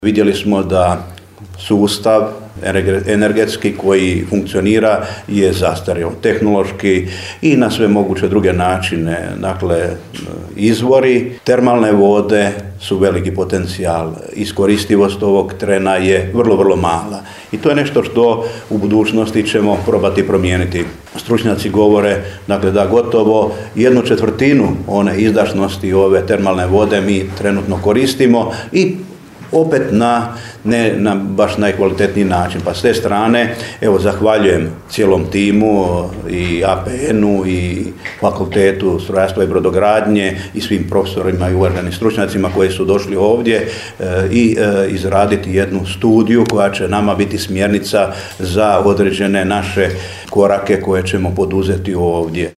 Vidjeli smo da sustav energetski koji funkcionira je zastario tehnološki i na sve moguće druge načine. Dakle, izvori termalne vode su veliki potencijal. Iskoristivost ovog trena je vrlo, vrlo mala. I to je nešto što u budućnosti ćemo probati promijeniti. Stručnjaci govore dakle, da gotovo 1/4 one izdašnosti ove termalne vode mi trenutno koristimo i opet ne na baš najkvalitetniji način. Pa s te strane, evo, zahvaljujem cijelom timu i APN-u i Fakultetu strojarstva i brodogradnje i svim profesorima i uvaženim stručnjacima koji su došli ovdje i izraditi jednu studiju koja će nama biti smjernica za određene naše korake koje ćemo poduzeti ovdje.